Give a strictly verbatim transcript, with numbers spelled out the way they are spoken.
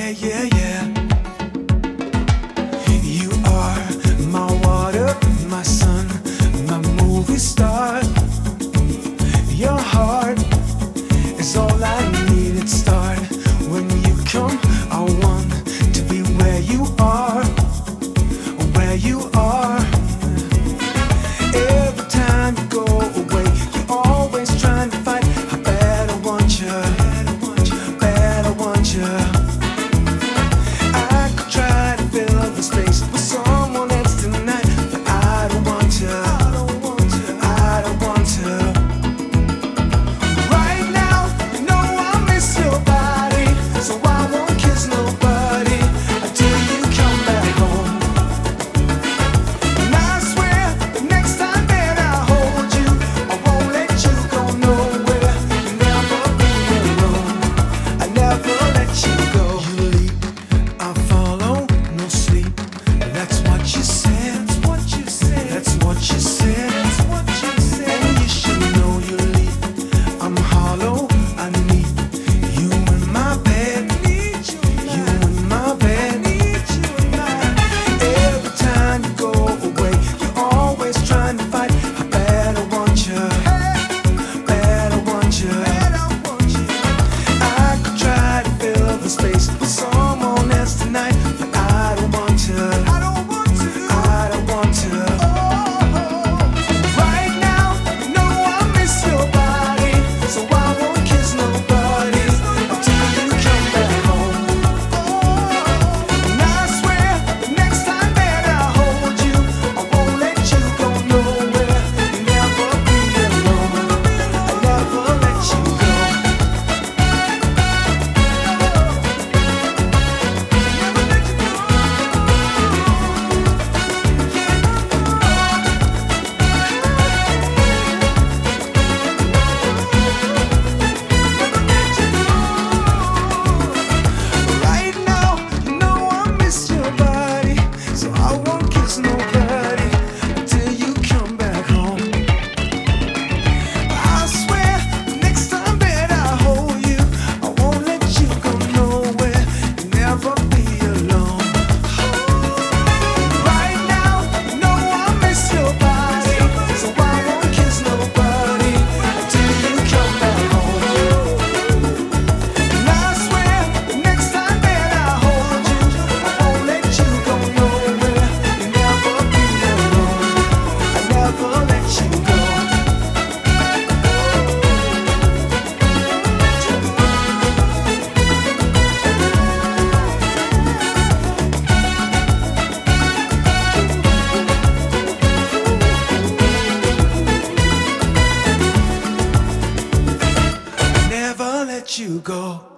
yeah, yeah, yeah. You are my water, my sun, my movie star. Your heart is all I need to start. When you come, I want to be where you are, where you are. Every time you go away, you're always trying to fight. I better want you, better want you. I could try to fill the space with someone else tonight, but I don't want to, I don't want to. Right now, you know I miss your body, so I won't kiss nobody until you come back home. And I swear, the next time that I hold you, I won't let you go nowhere. You'll never be alone, I never let you go. You leap, I follow, no sleep. That's what you said, that's what you said, that's what you said, that's what you said. And you should know you leap, I'm hollow, I need you in my bed, need you in my bed, need you in my bed. Every time you go away, you're always trying to fight. I better want you, better want you. I could try to fill the space with someone else tonight, but I don't want to, I don't want to, I don't want to. Right now, you know I miss your body, so I won't kiss nobody until you come back home. And I swear, the next time that I hold you, I won't let you go nowhere. You'll never be alone, I never let you go. Right now, you know I miss your body, so I won't kiss nobody until you come back home. I swear, the next time that I hold you, I won't let you go nowhere. You'll never be alone. Right now, you know I miss your body, so I won't kiss nobody until you come back home. And I swear, the next time that I hold you, I won't let you go nowhere. You'll never be alone, I never let you go. Never let you go.